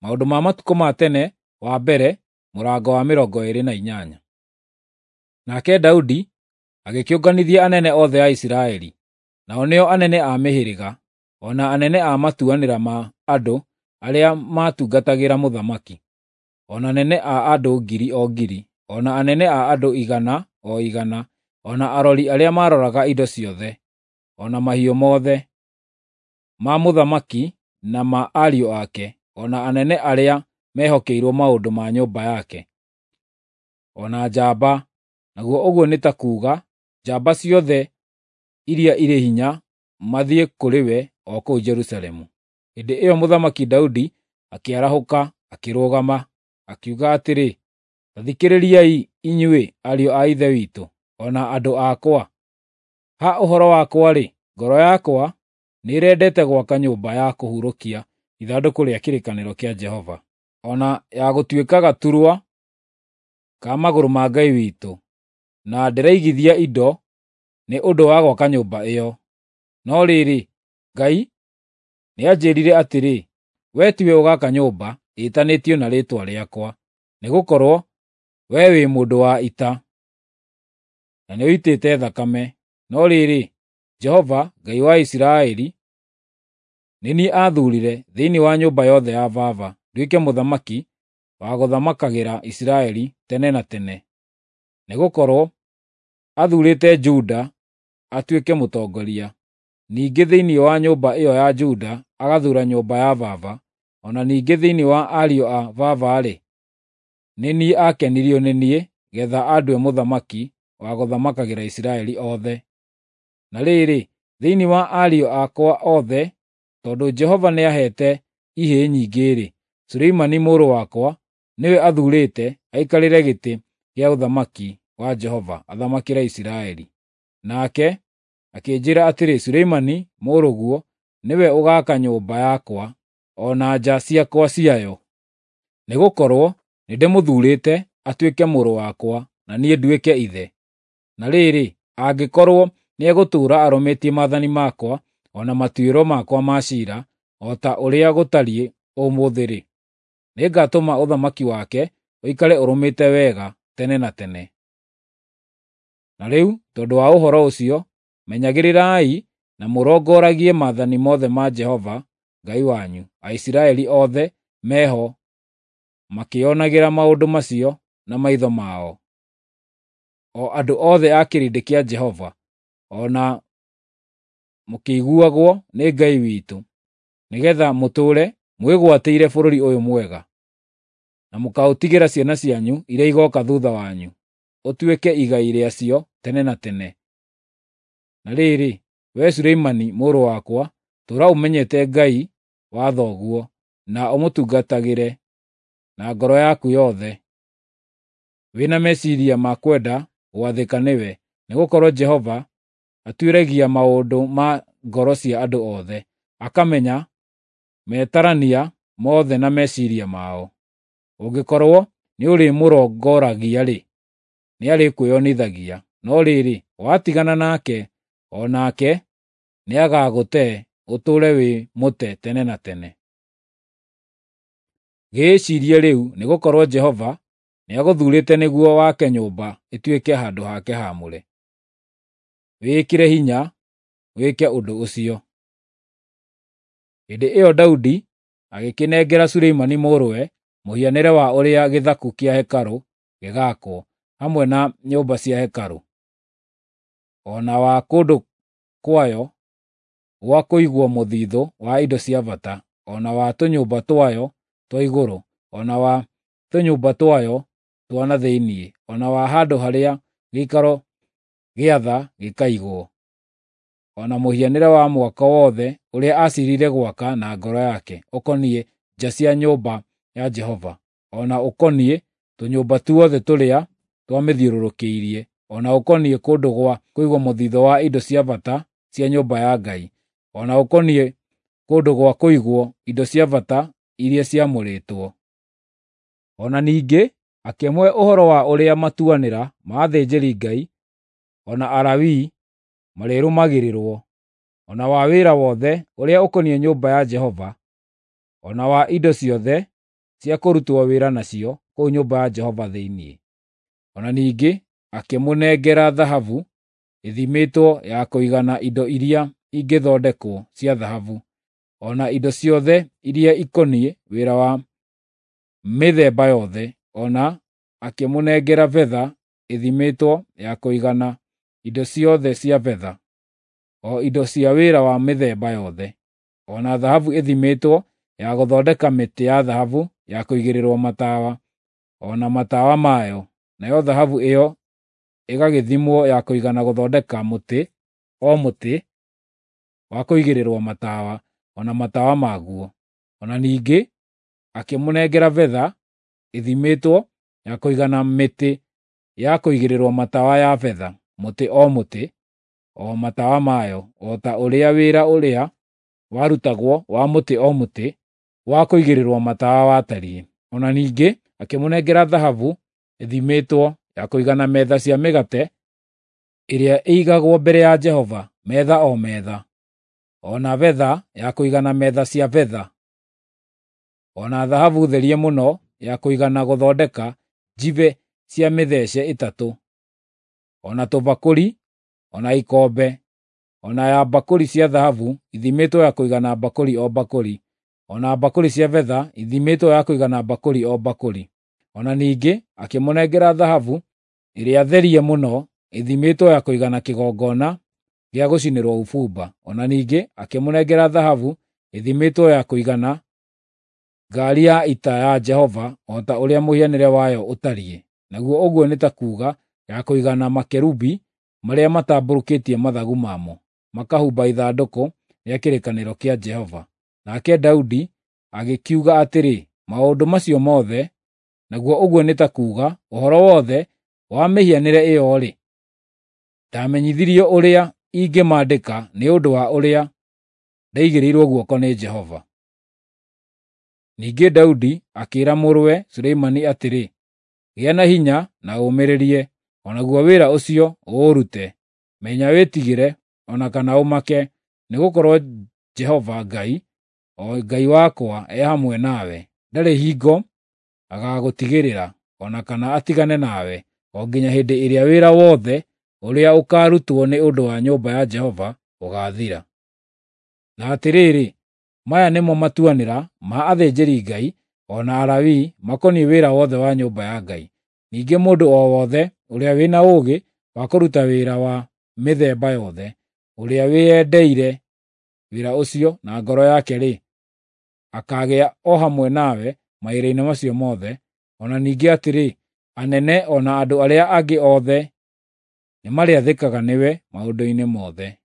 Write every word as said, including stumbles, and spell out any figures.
Maũndũ ma matukũ ma tene wa mbere mũrango wa mĩrongo ĩĩrĩ na inyanya. Nake Daudi agĩkĩũnganithia anene othe a Isiraeli, nao nĩo anene a mĩhĩrĩga, o na anene a matuanĩra ma andũ arĩa maatungatagĩra mũthamaki, o na anene a andũ ngiri o ngiri, o na anene a andũ igana o igana, o na arori arĩa maaroraga indo ciothe, o na mahiũ mothe ma mũthamaki na ma ariũ ake, o na anene arĩa mehokeirwo maũndũ ma nyũmba yake, o na njamba, naguo ũguo nĩ ta kuuga njamba ciothe iria irĩ hinya mathiĩ kũrĩ we o kũu Jerusalemu. Hĩndĩ ĩyo Mũthamaki Daudi akĩarahũka, akĩrũgama, akiuga atĩrĩ, “Ta thikĩrĩriai inyuĩ ariũ a ithe witũ, o na andũ akwa. Ha ũhoro wakwa-rĩ, ngoro yakwa nĩĩrendete gwaka nyũmba ya kũhurũkia ithandũkũ rĩa kĩrĩkanĩro kĩa Jehova, o na ya gũtuĩka gaturwa ka magũrũ ma Ngai witũ, na ndĩraigithia indo nĩ ũndũ wa gwaka nyũmba ĩyo. No rĩrĩ, Ngai nĩanjĩĩrire atĩrĩ, ‘Wee tiwe ũgaaka nyũmba ĩtanĩtio na rĩĩtwa rĩakwa, nĩgũkorwo wee wĩ mũndũ wa ita, na nĩũitĩte thakame. No rĩrĩ, Jehova, Ngai wa Isiraeli, nĩ niĩ aathuurire thĩinĩ wa nyũmba yothe ya baba nduĩke mũthamaki wa gũthamakagĩra Isiraeli tene na tene, nĩgũkorwo athuurĩte Juda atuĩke mũtongoria. Ningĩ thĩinĩ wa nyũmba ĩyo ya Juda agathuura nyũmba ya baba, o na ningĩ thĩinĩ wa ariũ a baba-rĩ, nĩ niĩ aakenirio nĩ niĩ getha andue mũthamaki wa gũthamakagĩra Isiraeli othe. Na rĩrĩ, thĩinĩ wa ariũ akwa othe, tondũ Jehova nĩaheete ihĩĩ nyingĩ-rĩ, Suleimani mũrũ wakwa nĩwe athuurĩte aikarĩre gĩtĩ gĩa ũthamaki wa Jehova athamakĩre Isiraeli. Nake akĩnjĩĩra atĩrĩ, Suleimani mũrũguo nĩwe ũgaaka nyũmba yakwa o na nja ciakwa ciayo, nĩgũkorwo nĩndĩmũthuurĩte atuĩke mũrũ wakwa na niĩ nduĩke ithe. Na rĩrĩ, angĩkorwo nĩegũtũũra arũmĩtie maathani makwa o na matuĩro makwa ma ciira o ta ũrĩa gũtariĩ ũmũthĩ-rĩ, nĩngatũma ũthamaki wake ũikare ũrũmĩte wega tene na tene. Na rĩu, tondũ wa ũhoro ũcio, menyagĩrĩrai na mũrongoragie maathani mothe ma Jehova Ngai wanyu. Aisiraeli othe meho makĩonagĩra maũndũ macio na maitho mao, o andũ othe a kĩrĩndĩ kĩa Jehova, o na mũkĩiguagwo nĩ Ngai witũ, nĩgeetha mũtũũre mwĩgwatĩire bũrũri ũyũ mwega, na mũkaũtigĩra ciana cianyu iria igooka thuutha wanyu, ũtuĩke igai rĩacio tene na tene. Na rĩrĩ, wee Suleimani mũrũ wakwa, tũũra ũmenyete Ngai wa thoguo, na ũmũtungatagĩre na ngoro yaku yothe, wĩna meciiria ma kwenda gwathĩka nĩwe, nĩgũkorwo Jehova atuĩragia maũndũ ma ngoro cia andũ othe, akamenya metarania mothe na meciiria mao. Ũngĩkorwo nĩũrĩmũrongoragia-rĩ, nĩarĩkwĩonithagia, no rĩrĩ, watigana nake, o nake nĩagagũte ũtũũre wĩ mũte tene na tene. Gĩĩciirie rĩu, nĩgũkorwo Jehova nĩagũthuurĩte nĩguo wake nyũmba ĩtuĩke handũ hake haamũre. Wĩĩkĩre hinya wĩke ũndũ ũcio. Hĩndĩ ĩyo Daudi agĩkĩnengera Suleimani mũrũwe mũhianĩre wa ũrĩa gĩthaku kĩa hekarũ gĩgaakwo, hamwe na nyũmba cia hekarũ, o na wa kũndũ kwayo gwa kũigwo mũthiithũ wa indo cia bata, o na wa tũnyũmba twayo twa igũrũ, o na wa tũnyũmba twayo twa na thĩinĩ, o na wa handũ harĩa gĩikaro gĩa tha gĩkaigwo, o na mũhianĩre wa mwako wothe ũrĩa aciirire gwaka na ngoro yake, ũkoniĩ nja cia nyũmba ya Jehova, o na ũkoniĩ tũnyũmba tuothe tũrĩa twamĩthiũrũrũkĩirie, o na ũkoniĩ kũndũ gwa kũigwo mũthiithũ wa indo cia bata cia nyũmba ya Ngai, o na ũkoniĩ kũndũ gwa kũigwo indo cia bata iria ciamũrĩtwo. O na ningĩ akĩmũhe ũhoro wa ũrĩa matuanĩra ma athĩnjĩri-Ngai, o na Alawii marĩrũmagĩrĩrwo, o na wa wĩra wothe ũrĩa ũkoniĩ nyũmba ya Jehova, o na wa indo ciothe cia kũrutwo wĩra nacio kũu nyũmba ya Jehova thĩinĩ. Ona ningĩ akĩmũnengera thahabu ĩthimĩtwo ya kũigana indo iria ingĩthondekwo cia thahabu, ona indo ciothe iria ikoniĩ wĩra wa mĩthemba yothe, ona akĩmũnengera betha ĩthimĩtwo ya kũigana indo ciothe cia betha, o indo cia wĩra wa mĩthemba yothe, ona thahabu ĩthimĩtwo ya gũthondeka mĩtĩ ya thahabu ya kũigĩrĩrwo matawa, ona matawa mayo, nayo thahabu ĩyo ĩgagĩthimwo ya kũigana gũthondeka mũtĩ o mũtĩ wa kũigĩrĩrwo matawa, ona matawa maguo. Ona ningĩ akĩmũnengera betha ĩthimĩtwo ya kũigana mĩtĩ ya kũigĩrĩrwo matawa ya betha, mũtĩ o mũtĩ, o matawa mayo, o ta ũrĩa wĩra ũrĩa warutagwo wa mũtĩ o mũtĩ wa kũigĩrĩrwo matawa watariĩ. Ona ningĩ akĩmũnengera thahabu ĩthimĩtwo ya kũigana metha cia mĩgate ĩrĩa ĩigagwo mbere ya Jehova, metha o metha, ona betha ya kũigana metha cia betha, ona thahabu therie mũno ya kũigana gũthondeka njibe cia mĩthece ĩtatũ, ona tũbakũri, ona ikombe, ona ya mbakũri cia thahabu ithimĩtwo ya kũigana mbakũri o mbakũri, ona mbakũri cia betha ithimĩtwo ya kũigana mbakũri o mbakũri. Ona ningĩ akĩmũnengera thahabu ĩrĩa therie mũno ĩthimĩtwo ya kũigana kĩgongona gĩa gũcinĩrwo ũbumba. Ona ningĩ akĩmũnengera thahabu ĩthimĩtwo ya kũigana ngaari ya ita ya Jehova, o ta ũrĩa mũhianĩre wayo ũtariĩ, naguo ũguo nĩ ta kuuga ya kũigana makerubi marĩa matambũrũkĩtie mathagu mamo, makahumba ithandũkũ rĩa kĩrĩkanĩro kĩa Jehova. Nake Daudi agĩkiuga atĩrĩ, maũndũ macio mothe, naguo ũguo nĩ ta kuuga ũhoro wothe wa mĩhianĩre ĩyo-rĩ, ndamenyithirio ũrĩa ingĩmandĩka nĩ ũndũ wa ũrĩa ndaigĩrĩirwo guoko nĩ Jehova. Ningĩ Daudi akĩĩra mũrũwe Suleimani atĩrĩ, gĩa na hinya na ũmĩrĩrie, o naguo wĩra ũcio ũũrute. Menya wĩtigĩre, ona kana ũmake, nĩgũkorwo Jehova Ngai, o Ngai wakwa, e hamwe nawe. Ndarĩ hingo agagũtigĩrĩra, ona kana atigane nawe, o nginya hĩndĩ ĩrĩa wĩra wothe ũrĩa ũkaarutwo nĩ ũndũ wa nyũmba ya Jehova ũgaathira. Na atĩrĩrĩ, maya nĩmo matuanĩra ma athĩnjĩri-Ngai, o na Alawii makoniĩ wĩra wothe wa nyũmba ya Ngai. Ningĩ mũndũ o wothe ũrĩa wĩna ũũgĩ wa kũruta wĩra wa mĩthemba yothe, ũrĩa wĩyendeire wĩra ũcio na ngoro yake-rĩ, akaagĩa o hamwe nawe mawĩra-inĩ macio mothe. Ona ningĩ atĩrĩ, anene o na andũ arĩa angĩ othe nĩmarĩathĩkaga nĩwe maũndũ-inĩ mothe.